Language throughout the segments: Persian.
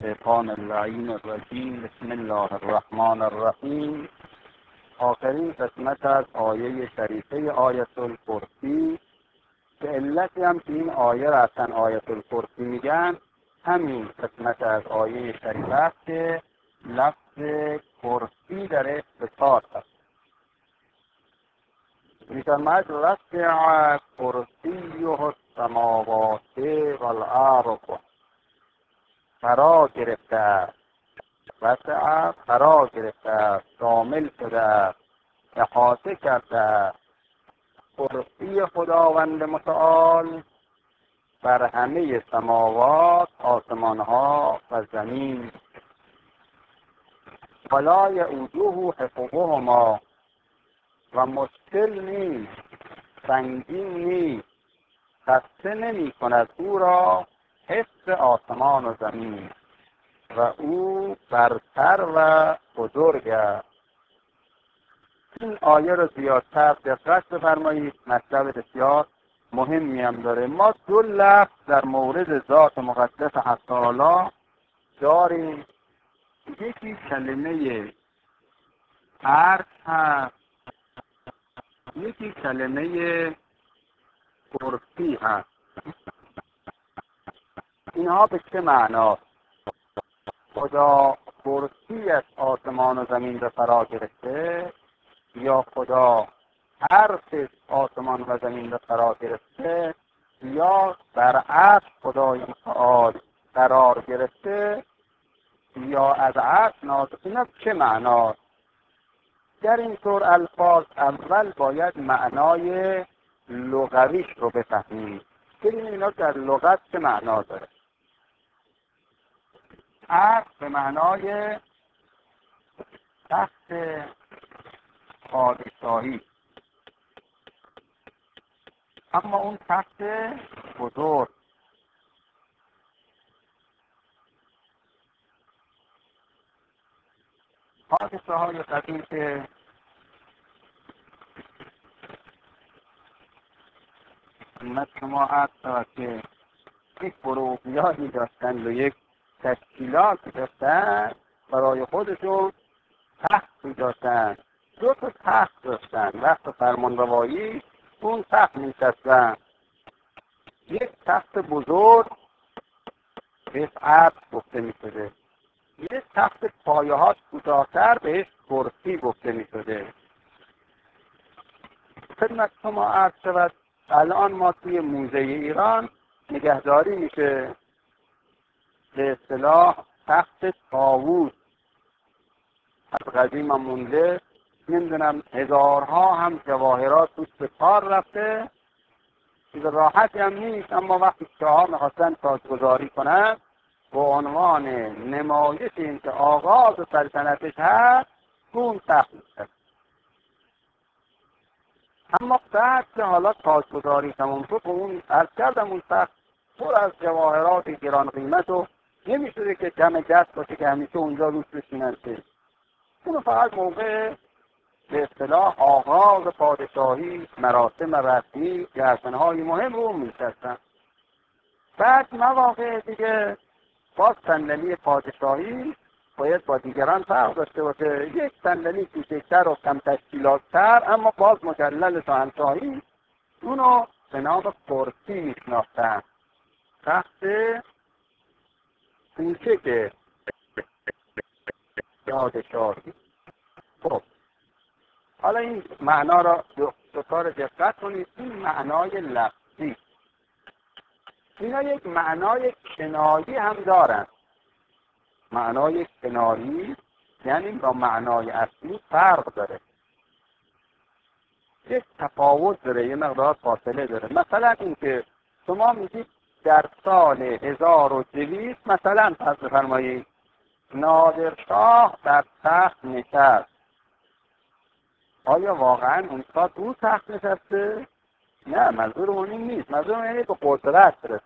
الشیطان اللعین الرجیم. بسم الله الرحمن الرحیم. آخرین قسمت از آیه شریفه آیت الکرسی که علتی هم که این آیه را اصلا آیت الکرسی میگن همین قسمت از آیه شریفه است که لفظ کرسی در اختصاص است. می‌فرماید وسع کرسیه السماوات والارض، فرا گرفته است، وسع فرا گرفته است، شامل شده است، احاطه کرده است کرسی خداوند متعال بر همه سماوات، آسمانها و زمین. ولا یئوده حفظهما، و مشکل نیست، سنگین نیست، خسته نمی کند او را حفظ آسمان و زمین و او برتر و بزرگ است. این آیه رو زیادتر دقت بفرمایید، مطلب بسیار مهمی هم داره. ما دو لفظ در مورد ذات مقدس حق تعالی داریم، یکی کلمه عرش هست، یکی کلمه کرسی هست. اینها به چه معناست؟ خدا کرسی از آسمان و زمین را فرا گرفته، یا خدا عرش آسمان و زمین را فرا گرفته، یا برعکس خدای متعال قرار گرفته یا از عرش نازل. اینا چه معناست؟ در این طور الفاظ اول باید معنای لغویش رو بفهمیم، ببینیم اینا در لغت چه معنا داره. عرش به معنای تخت پادشاهی، اما اون تخت بزرگ. پادشاه‌های قدیم که خدمت شما عرض شود که یک فروغیانی داشتن و یک تشکیلات داشتن، برای خودشون تخت داشتن، دو تا تخت داشتن. وقت فرمانروایی اون تخت می‌نشستن، یک تخت بزرگ بهش عرش گفته می‌شده، یک تخت پایه‌هاش کوتاه‌تر بهش کرسی گفته می‌شده. خدمت شما عرض شود الان ما توی موزه ایران نگهداری میشه به اصطلاح تخت طاووس، از قدیم هم مونده، نمیدونم هزارها هم جواهرات توش به کار رفته، چیز راحتی هم نیست. اما وقتی شاه‌ها میخواستن تاجگذاری کنن به عنوان نمایش این که آغاز سلطنتش هست اون تخت میشه. اما بعد که حالا تاجگذاری تمام شد، اون عرض کردم اون تخت پر از جواهرات گران قیمت و نمیشده که جمع دست باشه که همیشه اونجا روش بشینن. اونو فقط موقع به اصطلاح آغاز پادشاهی، مراسم رسمی، جشن‌های مهم رو می‌نشستن. بعد مواقع دیگه باز صندلی پادشاهی باید با دیگران فرق داشته باشه، یک صندلی کوچکتر و کم تشکیلات‌تر اما باز مجلل شاهنشاهی، اونو به نام کرسی میشناختن، تخت کوچک پادشاهی. خب حالا این معنا را دو کار دقت کنید. این معنای لفظی، اینا یک معنای کنایی هم دارن. معنای کنایی یعنی با معنای اصلی فرق داره، یک تفاوت داره، یه مقدار فاصله داره. مثلا این که شما میگید در سال 1200 مثلا فرض بفرمایید نادرشاه در تخت نشست، آیا واقعا اون سال او تخت نشسته؟ نه، منظور اون این نیست. منظور اون اینه که قدرت رسید.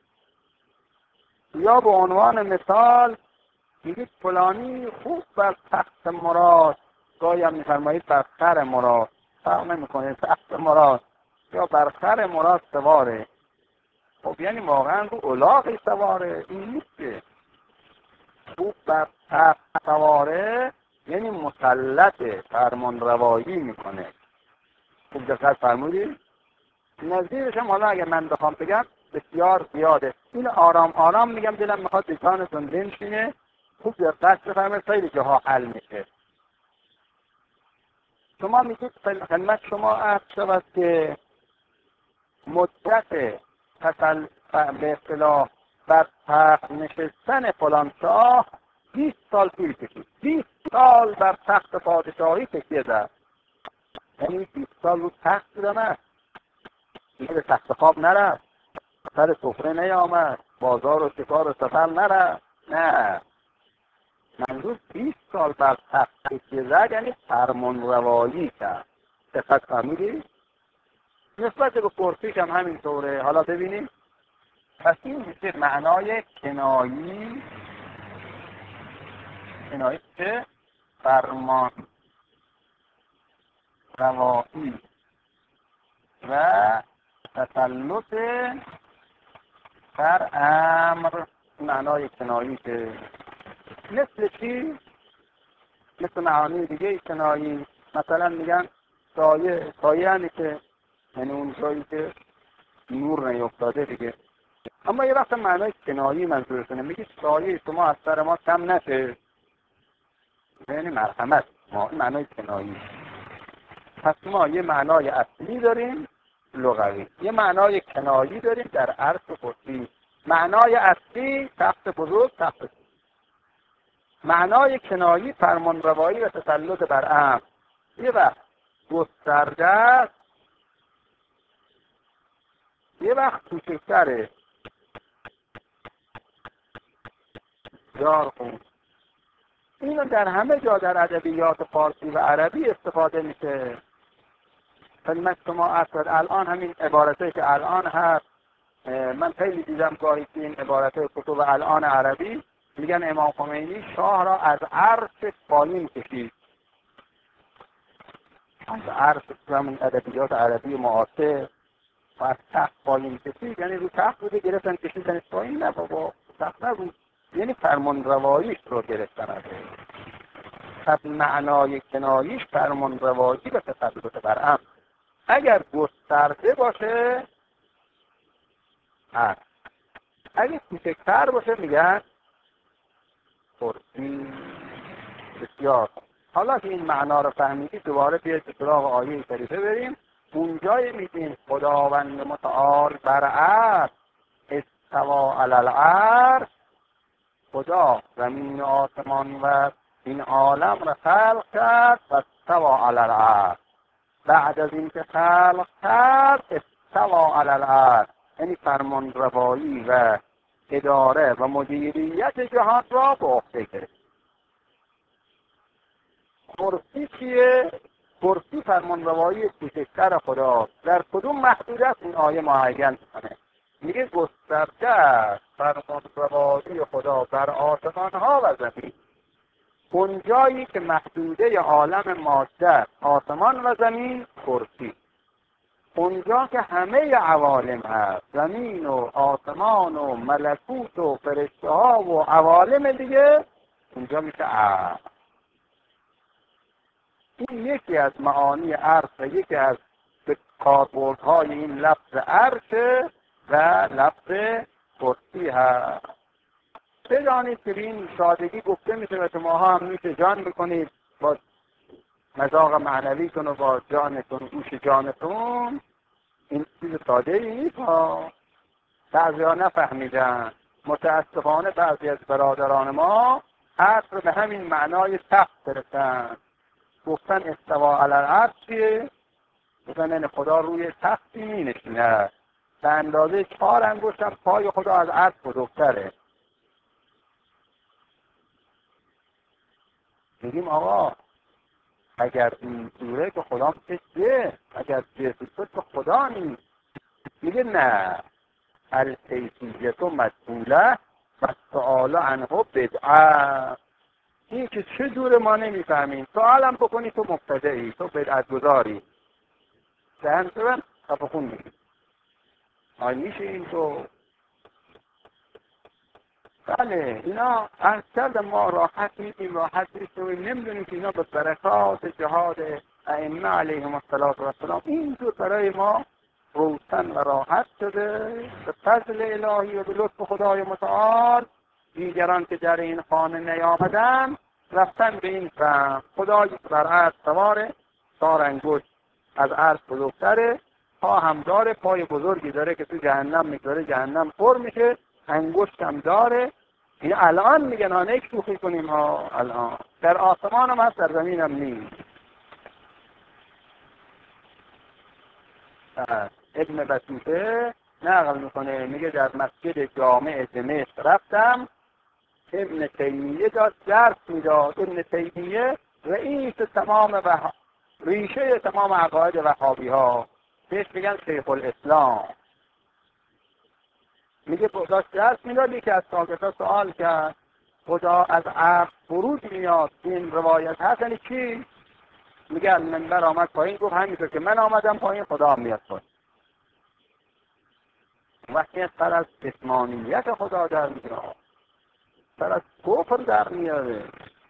یا به عنوان مثال میگید فلانی خوب بر تخت مراد، گاهی هم میفرمایید بر خر مراد، فرق نمیکنه تخت مراد یا بر خر مراد سواره. خب یعنی واقعا رو الاغی سواره؟ این نیست که. خوب بر تخت سواره، یعنی مسلط فرمان روایی میکنه. خوب دقت فرمودید؟ نظیرش هم حالا اگر من بخوام بگم بسیار زیاده. این آرام آرام میگم، دلم میخواد به جانتون بنشینه. خوب دقت بفرمایید، خیلی جاها حل میشه. شما میگید خدمت شما عرض شود که مدت به اصطلاح بر تخت نشستن فلان شاه 20 سال طول کشید. 20 سال بر تخت پادشاهی تکیه زد. یعنی 20 سال رو تخت بودم، دیگه به تخت خواب نرفت، سر سفره نیامد، بازار و شکار و سفر نرفت. نه، منظور 20 سال بر تخت تکیه زد، یعنی فرمان روایی کرد. دقت فهمیدی؟ نسبت به کرسیش هم همینطوره. حالا ببینیم. پس این میشه معنای کنایی. کنایی که فرمان روایی و تسلط بر امر. معنای کنایی که مثل چی؟ مثل معانی دیگه کنایی. مثلا میگن سایه. سایه همی که یعنی اون جایی که نور نیفتاده دیگه. اما یه وقت معنای کنایی منظورتونه، میگی سایه شما از سر ما کم نشه، یعنی مرحمت ما. این معنای کنایی. پس ما یه معنای اصلی داریم لغوی، یه معنای کنایی داریم در عرض خصوصی. معنای اصلی تخت بزرگ، تخت بزرگ. معنای کنایی فرمان روایی و تسلط بر امر. یه وقت گسترده است، یه وقت کوچکتره. خون اینو در همه جا در ادبیات فارسی و عربی استفاده میشه. خدمت شما اصلا الان همین عبارتی که الان هست، من خیلی دیدم گاهی که این عبارتهای کتب الان عربی میگن امام خمینی شاه را از عرش پایین کشید. از عرش همون ادبیات عربی معاصر و از تخت پایین کشید، یعنی رو تخت بوده گرفتن کشیدنش پایین. نه بابا، تخت نبود، یعنی فرمان رواییش رو گرفتن ازش. پس معنای کناییش فرمان روایی و تسلط بر امر. اگر گسترده باشه هست، اگر کوچکتر باشه میگن کرسی. بسیار. حالا که این معنا رو فهمیدید، دوباره بیاید به سراغ آیه شریفه بریم. اونجای میگیم خداوند متعال بر عرش استوا علی العرش. خدا زمین و آسمان و این عالم را خلق کرد و استوا علی العرش. بعد از این که خلق کرد استوا علی العرش، یعنی فرمان روایی و اداره و مدیریت جهان را به عهده گرفت. کرسی چیه؟ کرسی فرمان روایی کوچکتر خدا. در کدوم محدودیت این آیه معین میکنه؟ میگه گسترده فرمان روایی خدا بر آسمان ها و زمین. اون جایی که محدوده عالم ماده آسمان و زمین کرسی. اونجا که همه عوالم هست، زمین و آسمان و ملکوت و فرشته ها و عوالم دیگه، اونجا میشه عرش. این یکی از معانی عرش و یکی از کاربردهای این لفظ عرش و لفظ کرسی هست. بدانید که این سادگی گفته میشه و شما هم میشه جان بکنید با مذاق معنویتون و با جانتون، گوش جانتون. این چیز ساده ای نیست ها. بعضی ها نفهمیدن. متاسفانه بعضی از برادران ما عرش به همین معنای تخت گرفتن. گفتن استوا علی العرش چیه؟ گفتن این خدا روی تختی می نشینه، به اندازه 4 انگشت هم پای خدا از عرش بزرگتره. میگیم آقا اگر این جوره که خدا میشه، اگر جسد که خدا نیست. میگه نه، الکیفیت مجهوله و سؤال عنه بدعه. این که چه جوره ما نمیفهمیم. سوالم بکنی تو مبتدعی، تو بدعت گذاری. دهن سرم تفخون میگی. میشه این تو بله اینا از کردم ما راحت نیستیم، راحت نیستیم و نمیدونیم که اینا به برکات جهاد ائمه علیهم السلام اینجور برای ما روشن و راحت شده به فضل الهی و به لطف خدای متعال. دیگران که در این خانه نیامدن رفتن به این سمت. خدایی بر عرض سواره، 4 انگشت از عرض بزرگتره، پا هم داره، پای بزرگی داره که تو جهنم میگذاره، جهنم پر میشه، انگشت هم داره. این الان میگن آنه شوخی کنیم ها، الان در آسمان هم هست، در زمین هم نیست. ابن بطوطه نقل میکنه، میگه در مسجد جامع دمشق رفتم، ابن تیمیه داشت درس میداد. ابن تیمیه رئیس تمام ریشه تمام عقاید وهابی ها، بهش میگن شیخ الاسلام. میگه داشت درس میداد، یکی از شاگردان سوال کرد خدا از عرش فرود میاد، این روایت هست یعنی چی؟ میگه منبر آمد پایین، گفت همینطور که من آمدم پایین خدا میاد پایین. وقتی سر از جسمانیت خدا در میاد، سر از کفر در میاره.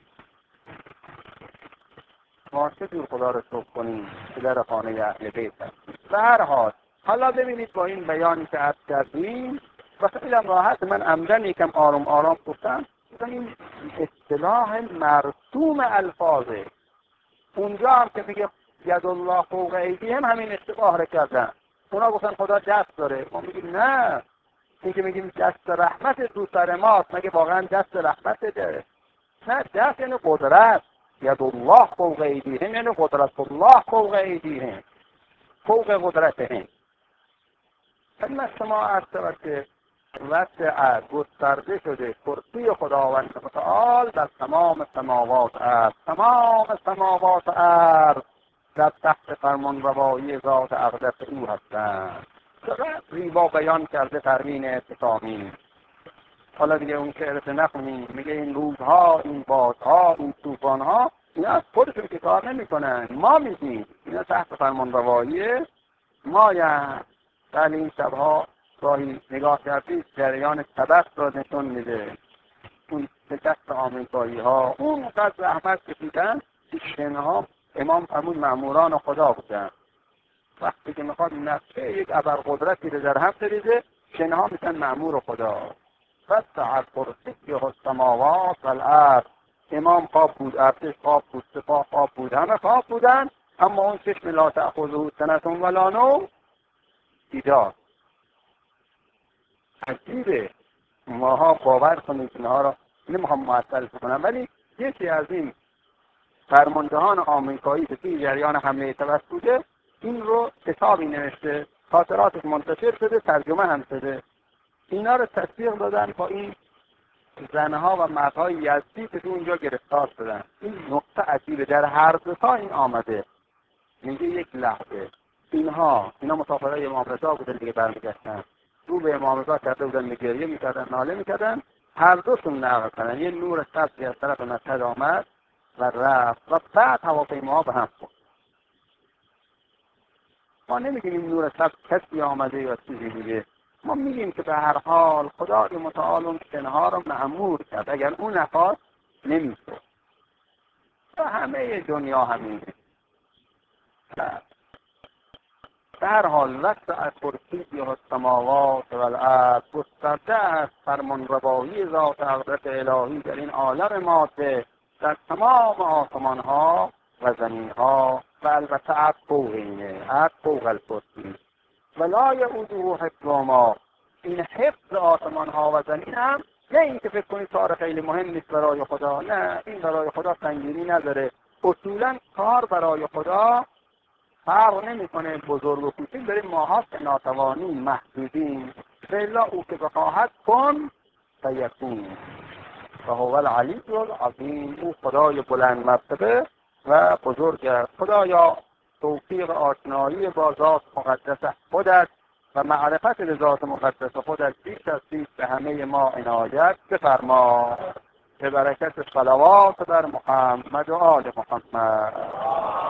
ما چه جور خدا رو شکر کنیم که در خانه اهل بیت هست. به هر حال حالا ببینید با این بیانی که عرض کردیم و خیلی راحت من عمدن یکم آرام آرام گفتم، این اصطلاح مرسوم الفاظه. اونجا هم که میگه ید الله فوق ایدیهم همین اشتباه رو کردن. اونا گفتن خدا دست داره، ما میگیم نه، این که میگیم دست رحمت دو سر ماست، مگه واقعا دست رحمت داره؟ نه، دست یعنی قدرت. ید الله فوق ایدیهم یعنی قدرت الله فوق ایدیهم، فوق قدرتهم. خدمت شما عرض شود که وسع گسترده شده کرسی خداوند متعال در تمام سماوات ارض. تمام سماوات ارض در تحت فرمانروایی ذات اقدس او هستند. چقدر زیبا بیان کرده ترمین اعتصامی. حالا دیگه اون شعرت نخونیم، میگه این روزها، این بادها، این طوفانها اینا از خودشون که کار نمی کنن، ما میگیم اینا تحت فرمانروایی ما. یا در این شبها گاهی نگاه کردید جریان طبق را نشون میده. اون به دست آمریکایی ها اونقدر زحمت کشیدن که شنها امام فرمود مأموران خدا بودن. وقتی که میخواد نقشه یک ابرقدرتی رو در هم بریزه، شنها میشن مأمور خدا. وسع کرسیه السماوات والارض. امام خواب بود، ارتش خواب بود، سپاه خواب بود، همه خواب بودن، اما اون چشم لا تأخذه سنة ولا نوم بیدار. عجیبه، ماها باور کنید اینها را نمیخوام معطل کنم، ولی یکی از این فرماندهان آمریکایی که توی جریان حمله توسط بوده این رو کتابی نوشته، خاطراتش منتشر شده، ترجمه هم شده. اینا رو تصدیق دادن با این زنها و مردهای یزدی که تو اونجا گرفتار شدن. این نقطه عجیبه، در هر دو تا این آمده. میگه یک لحظه اینا مسافرهای امام رضا بودن دیگه، برمیگشتن رو به امام رضا کرده بودن، گریه میکردن، ناله میکردن. هر دوشون نقل کردن یه نور سبزی از طرف مشهد آمد و رفت و بعد هواپیماها به هم خورد. ما نمیگیم این نور سبز کسی آمده یا چیزی دیگه، ما میگیم که به هر حال خدای متعال اون شنها رو مأمور کرد، اگر اون نخواست نمیشد. و همه دنیا همینه. در حال وسع کرسیه السماوات والارض، گسترده است فرمانروایی ذات اقدس الهی در این عالم ماده، در تمام آسمان ها و زمین ها و البته عرض فوق اینه، عرض فوق الکرسی. ولا یئوده حفظهما. این حفظ آسمان ها و زمین هم نه این که فکر کنید کار خیلی مهم نیست برای خدا، نه، این برای خدا سنگینی نداره. اصولا کار برای خدا فرق نمیکنه بزرگ و کوچک، داریم ماها که ناتوانیم، محدودیم. فعلا او که بخواهد کن فیکون و هو العلی العظیم. او خدای بلند مرتبه و بزرگ است. خدایا توفیق آشنایی با ذات مقدس خودت و معرفت به ذات مقدس خودت بیش از بیش به همه ما عنایت بفرما، به برکت صلوات بر محمد و آل محمد.